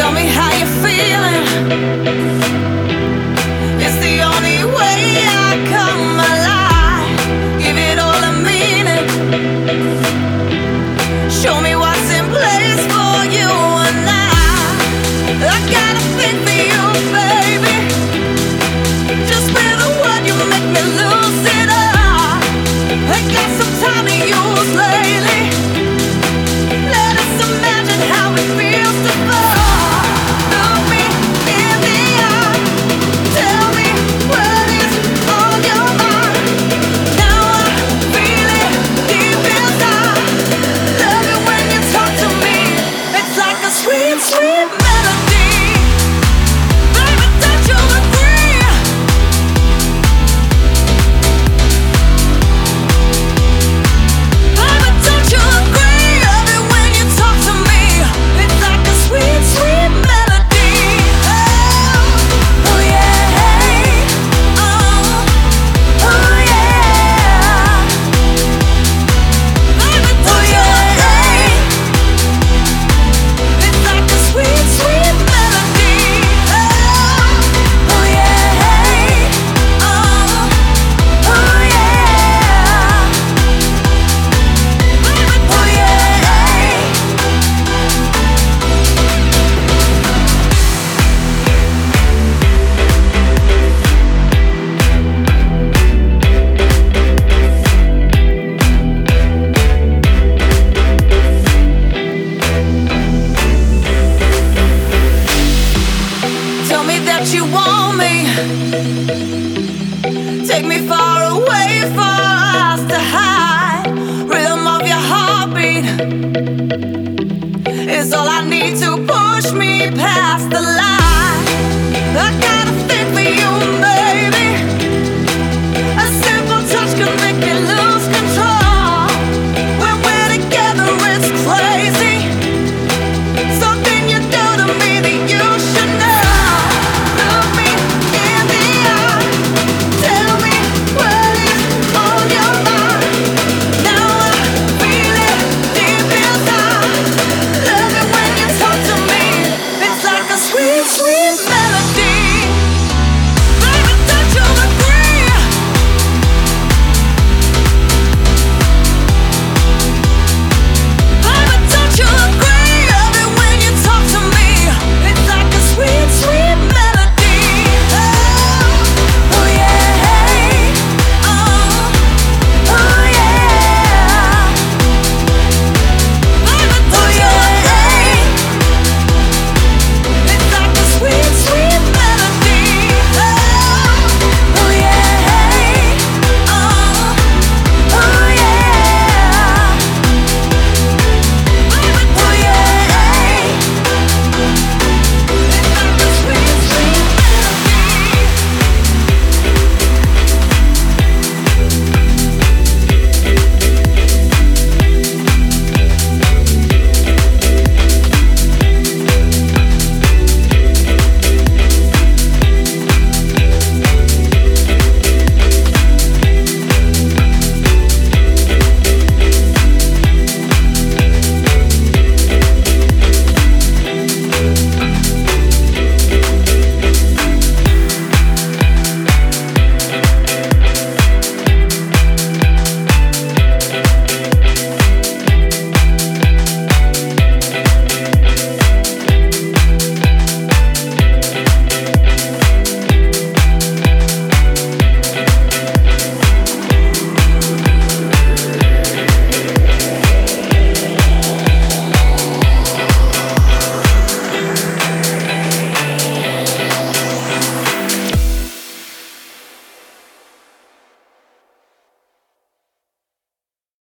Tell me how you're feeling. It's the only way I come alive. Give it all a meaning. Show me what's in place for you and I got a thing for you, baby. Just with a word you make me lose it all. I got some time to use lately. Let us imagine how it feels to fall. Look me in the eye. Tell me what is on your mind. Now I feel it deep inside. Love it when you talk to me. It's like a sweet, sweet melody. Baby, don't you agree? Baby, don't you agree? Love it when you talk to me. It's like a sweet, sweet melody. Oh, oh yeah. Oh, oh yeah. Baby, don't you agree? It's like a sweet, sweet melody. Oh, oh yeah. Oh, oh yeah. Baby, oh yeah. Tell me that you want me. Take me far away for us to hide. Rhythm of your heartbeat is all I need to push me past the line. I got a thing for you, baby.